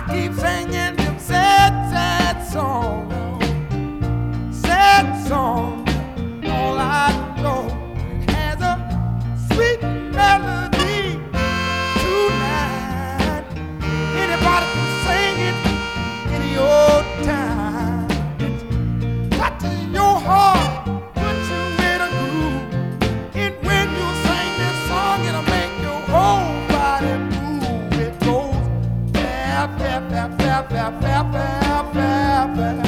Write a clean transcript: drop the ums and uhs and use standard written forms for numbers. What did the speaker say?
keep singing them sad, sad songs, sad songs. All I know has a sweet melody tonight. Anybody can sing it in your time. It's touching your heart, put you in a groove. And when you sing this song, it'll make your whole body move. It goes fa fa fa fa fa fa fa fa fa.